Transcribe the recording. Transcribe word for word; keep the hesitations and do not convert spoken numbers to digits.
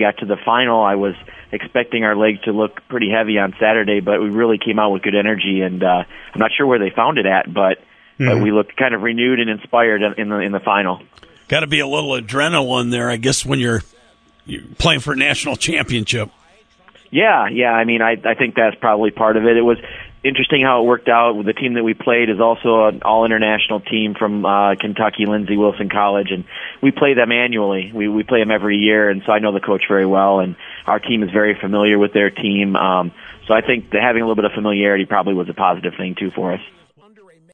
got to the final, I was expecting our legs to look pretty heavy on Saturday, but we really came out with good energy, and uh, I'm not sure where they found it at, but, mm-hmm. but we looked kind of renewed and inspired in the in the final. Got to be a little adrenaline there, I guess, when you're, you're playing for a national championship. Yeah, yeah. I mean, I I think that's probably part of it. It was interesting how it worked out. The team that we played is also an all-international team from uh, Kentucky, Lindsey Wilson College, and we play them annually. We we play them every year, and so I know the coach very well, and our team is very familiar with their team. Um, so I think that having a little bit of familiarity probably was a positive thing, too, for us.